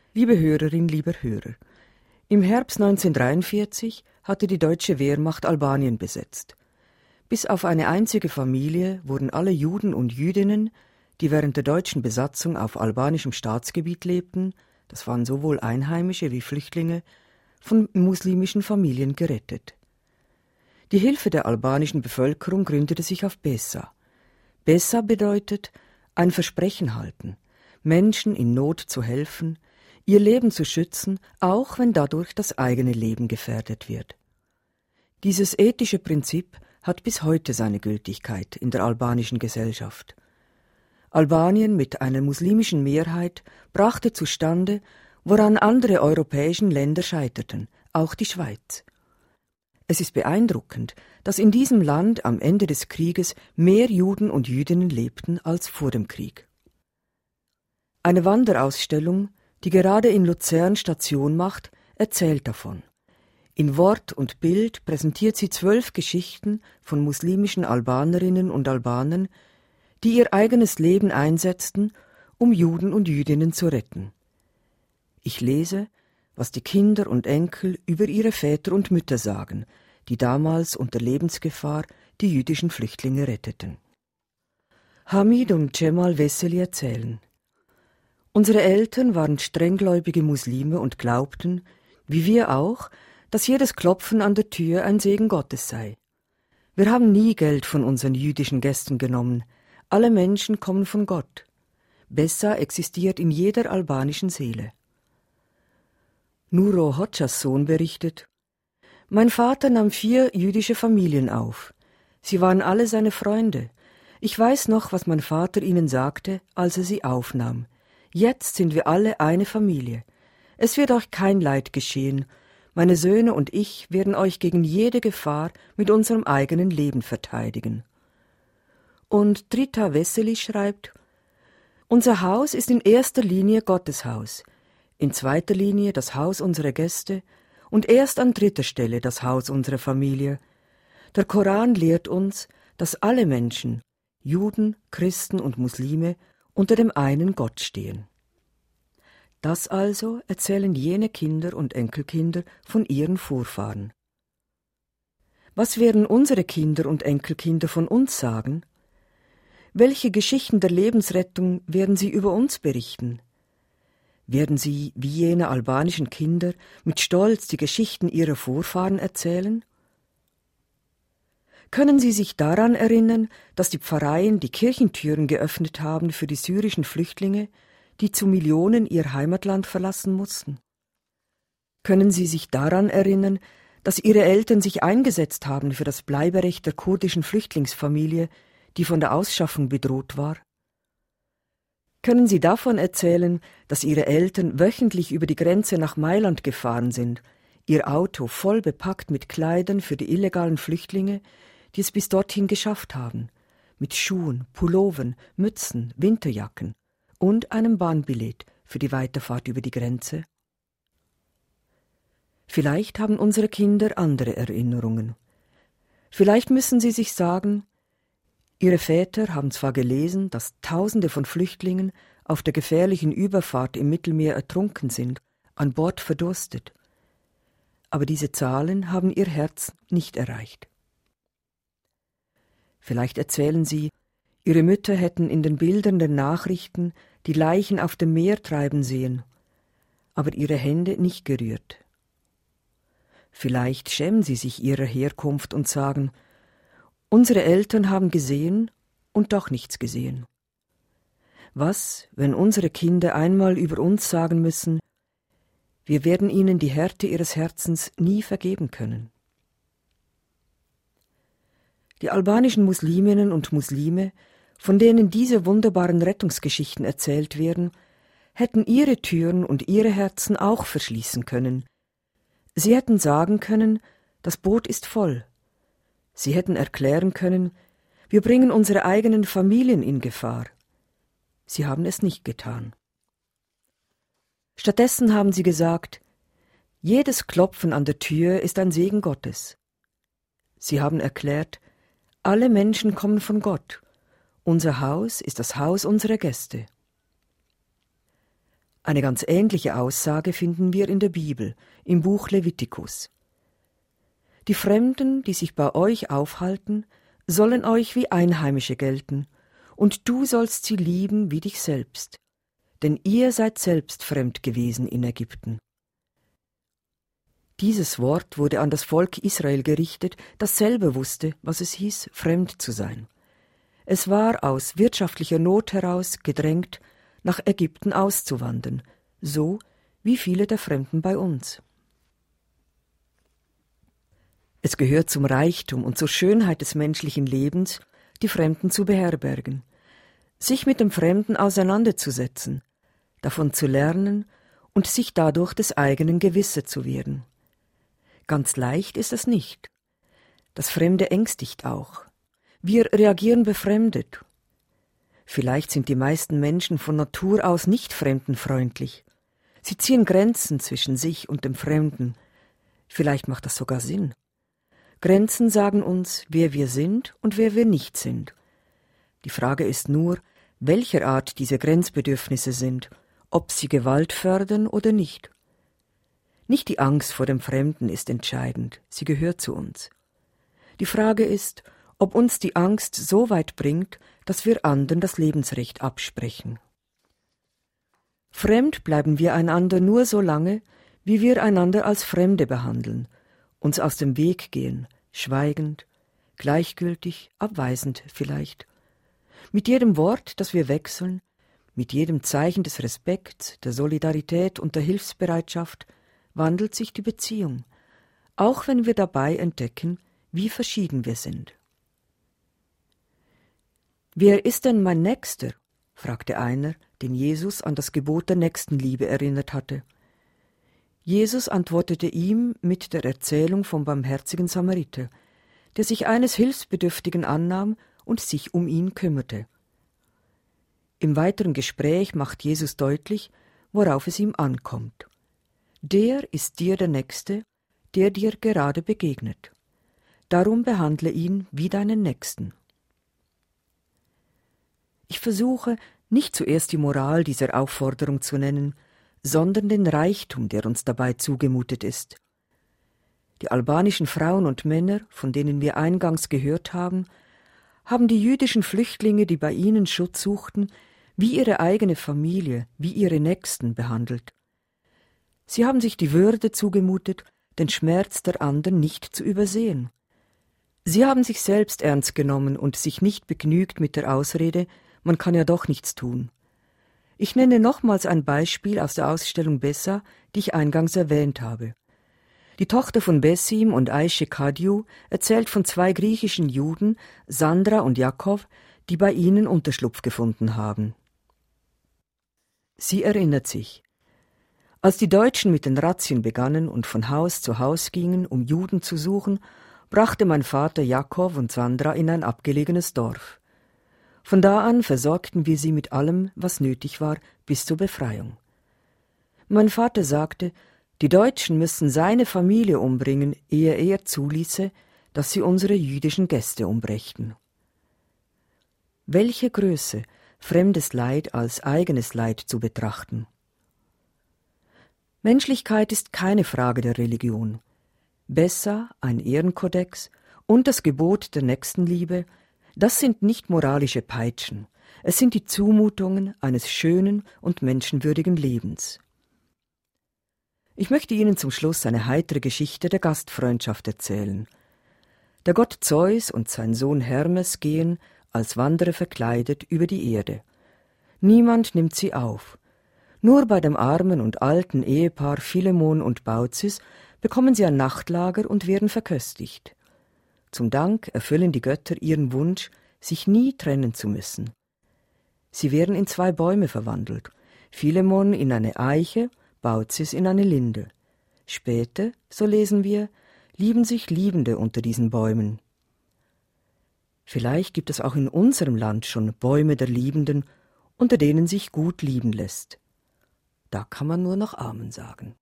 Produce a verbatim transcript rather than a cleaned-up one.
Liebe Hörerin, lieber Hörer, im Herbst neunzehnhundertdreiundvierzig hatte die deutsche Wehrmacht Albanien besetzt. Bis auf eine einzige Familie wurden alle Juden und Jüdinnen, die während der deutschen Besatzung auf albanischem Staatsgebiet lebten, das waren sowohl Einheimische wie Flüchtlinge, von muslimischen Familien gerettet. Die Hilfe der albanischen Bevölkerung gründete sich auf Besa. Besa bedeutet ein Versprechen halten, Menschen in Not zu helfen, ihr Leben zu schützen, auch wenn dadurch das eigene Leben gefährdet wird. Dieses ethische Prinzip hat bis heute seine Gültigkeit in der albanischen Gesellschaft. Albanien mit einer muslimischen Mehrheit brachte zustande, woran andere europäische Länder scheiterten, auch die Schweiz. Es ist beeindruckend, dass in diesem Land am Ende des Krieges mehr Juden und Jüdinnen lebten als vor dem Krieg. Eine Wanderausstellung, die gerade in Luzern Station macht, erzählt davon. In Wort und Bild präsentiert sie zwölf Geschichten von muslimischen Albanerinnen und Albanern, die ihr eigenes Leben einsetzten, um Juden und Jüdinnen zu retten. Ich lese, was die Kinder und Enkel über ihre Väter und Mütter sagen, die damals unter Lebensgefahr die jüdischen Flüchtlinge retteten. Hamid und Cemal Veseli erzählen: Unsere Eltern waren strenggläubige Muslime und glaubten, wie wir auch, dass jedes Klopfen an der Tür ein Segen Gottes sei. Wir haben nie Geld von unseren jüdischen Gästen genommen. Alle Menschen kommen von Gott. Besa existiert in jeder albanischen Seele. Nuro Hoxhas Sohn berichtet: Mein Vater nahm vier jüdische Familien auf. Sie waren alle seine Freunde. Ich weiß noch, was mein Vater ihnen sagte, als er sie aufnahm. Jetzt sind wir alle eine Familie. Es wird euch kein Leid geschehen. Meine Söhne und ich werden euch gegen jede Gefahr mit unserem eigenen Leben verteidigen. Und Trita Veseli schreibt: Unser Haus ist in erster Linie Gottes Haus, in zweiter Linie das Haus unserer Gäste und erst an dritter Stelle das Haus unserer Familie. Der Koran lehrt uns, dass alle Menschen, Juden, Christen und Muslime, unter dem einen Gott stehen. Das also erzählen jene Kinder und Enkelkinder von ihren Vorfahren. Was werden unsere Kinder und Enkelkinder von uns sagen? Welche Geschichten der Lebensrettung werden sie über uns berichten? Werden sie, wie jene albanischen Kinder, mit Stolz die Geschichten ihrer Vorfahren erzählen? Können Sie sich daran erinnern, dass die Pfarreien die Kirchentüren geöffnet haben für die syrischen Flüchtlinge, die zu Millionen ihr Heimatland verlassen mussten? Können Sie sich daran erinnern, dass Ihre Eltern sich eingesetzt haben für das Bleiberecht der kurdischen Flüchtlingsfamilie, die von der Ausschaffung bedroht war? Können Sie davon erzählen, dass Ihre Eltern wöchentlich über die Grenze nach Mailand gefahren sind, ihr Auto voll bepackt mit Kleidern für die illegalen Flüchtlinge, die es bis dorthin geschafft haben, mit Schuhen, Pullovern, Mützen, Winterjacken und einem Bahnbillett für die Weiterfahrt über die Grenze? Vielleicht haben unsere Kinder andere Erinnerungen. Vielleicht müssen sie sich sagen: Ihre Väter haben zwar gelesen, dass Tausende von Flüchtlingen auf der gefährlichen Überfahrt im Mittelmeer ertrunken sind, an Bord verdurstet, aber diese Zahlen haben ihr Herz nicht erreicht. Vielleicht erzählen sie, ihre Mütter hätten in den Bildern der Nachrichten die Leichen auf dem Meer treiben sehen, aber ihre Hände nicht gerührt. Vielleicht schämen sie sich ihrer Herkunft und sagen: Unsere Eltern haben gesehen und doch nichts gesehen. Was, wenn unsere Kinder einmal über uns sagen müssen: Wir werden ihnen die Härte ihres Herzens nie vergeben können? Die albanischen Musliminnen und Muslime, von denen diese wunderbaren Rettungsgeschichten erzählt werden, hätten ihre Türen und ihre Herzen auch verschließen können. Sie hätten sagen können: Das Boot ist voll. Sie hätten erklären können: Wir bringen unsere eigenen Familien in Gefahr. Sie haben es nicht getan. Stattdessen haben sie gesagt: Jedes Klopfen an der Tür ist ein Segen Gottes. Sie haben erklärt: Alle Menschen kommen von Gott. Unser Haus ist das Haus unserer Gäste. Eine ganz ähnliche Aussage finden wir in der Bibel, im Buch Levitikus. Die Fremden, die sich bei euch aufhalten, sollen euch wie Einheimische gelten, und du sollst sie lieben wie dich selbst, denn ihr seid selbst fremd gewesen in Ägypten. Dieses Wort wurde an das Volk Israel gerichtet, das selber wusste, was es hieß, fremd zu sein. Es war aus wirtschaftlicher Not heraus gedrängt, nach Ägypten auszuwandern, so wie viele der Fremden bei uns. Es gehört zum Reichtum und zur Schönheit des menschlichen Lebens, die Fremden zu beherbergen, sich mit dem Fremden auseinanderzusetzen, davon zu lernen und sich dadurch des eigenen gewisser zu werden. Ganz leicht ist es nicht. Das Fremde ängstigt auch. Wir reagieren befremdet. Vielleicht sind die meisten Menschen von Natur aus nicht fremdenfreundlich. Sie ziehen Grenzen zwischen sich und dem Fremden. Vielleicht macht das sogar Sinn. Grenzen sagen uns, wer wir sind und wer wir nicht sind. Die Frage ist nur, welcher Art diese Grenzbedürfnisse sind, ob sie Gewalt fördern oder nicht. Nicht die Angst vor dem Fremden ist entscheidend, sie gehört zu uns. Die Frage ist, ob uns die Angst so weit bringt, dass wir anderen das Lebensrecht absprechen. Fremd bleiben wir einander nur so lange, wie wir einander als Fremde behandeln, uns aus dem Weg gehen, schweigend, gleichgültig, abweisend vielleicht. Mit jedem Wort, das wir wechseln, mit jedem Zeichen des Respekts, der Solidarität und der Hilfsbereitschaft wandelt sich die Beziehung, auch wenn wir dabei entdecken, wie verschieden wir sind. »Wer ist denn mein Nächster?« fragte einer, den Jesus an das Gebot der Nächstenliebe erinnert hatte. Jesus antwortete ihm mit der Erzählung vom barmherzigen Samariter, der sich eines Hilfsbedürftigen annahm und sich um ihn kümmerte. Im weiteren Gespräch macht Jesus deutlich, worauf es ihm ankommt. Der ist dir der Nächste, der dir gerade begegnet. Darum behandle ihn wie deinen Nächsten. Ich versuche, nicht zuerst die Moral dieser Aufforderung zu nennen, sondern den Reichtum, der uns dabei zugemutet ist. Die albanischen Frauen und Männer, von denen wir eingangs gehört haben, haben die jüdischen Flüchtlinge, die bei ihnen Schutz suchten, wie ihre eigene Familie, wie ihre Nächsten behandelt. Sie haben sich die Würde zugemutet, den Schmerz der anderen nicht zu übersehen. Sie haben sich selbst ernst genommen und sich nicht begnügt mit der Ausrede, man kann ja doch nichts tun. Ich nenne nochmals ein Beispiel aus der Ausstellung Bessa, die ich eingangs erwähnt habe. Die Tochter von Bessim und Aische Kadiu erzählt von zwei griechischen Juden, Sandra und Jakob, die bei ihnen Unterschlupf gefunden haben. Sie erinnert sich: Als die Deutschen mit den Razzien begannen und von Haus zu Haus gingen, um Juden zu suchen, brachte mein Vater Jakob und Sandra in ein abgelegenes Dorf. Von da an versorgten wir sie mit allem, was nötig war, bis zur Befreiung. Mein Vater sagte, die Deutschen müssten seine Familie umbringen, ehe er zuließe, dass sie unsere jüdischen Gäste umbrächten. Welche Größe, fremdes Leid als eigenes Leid zu betrachten. Menschlichkeit ist keine Frage der Religion. Bessa, ein Ehrenkodex und das Gebot der Nächstenliebe, das sind nicht moralische Peitschen, es sind die Zumutungen eines schönen und menschenwürdigen Lebens. Ich möchte Ihnen zum Schluss eine heitere Geschichte der Gastfreundschaft erzählen. Der Gott Zeus und sein Sohn Hermes gehen, als Wanderer verkleidet, über die Erde. Niemand nimmt sie auf. Nur bei dem armen und alten Ehepaar Philemon und Baucis bekommen sie ein Nachtlager und werden verköstigt. Zum Dank erfüllen die Götter ihren Wunsch, sich nie trennen zu müssen. Sie werden in zwei Bäume verwandelt, Philemon in eine Eiche, Baucis in eine Linde. Später, so lesen wir, lieben sich Liebende unter diesen Bäumen. Vielleicht gibt es auch in unserem Land schon Bäume der Liebenden, unter denen sich gut lieben lässt. Da kann man nur noch Amen sagen.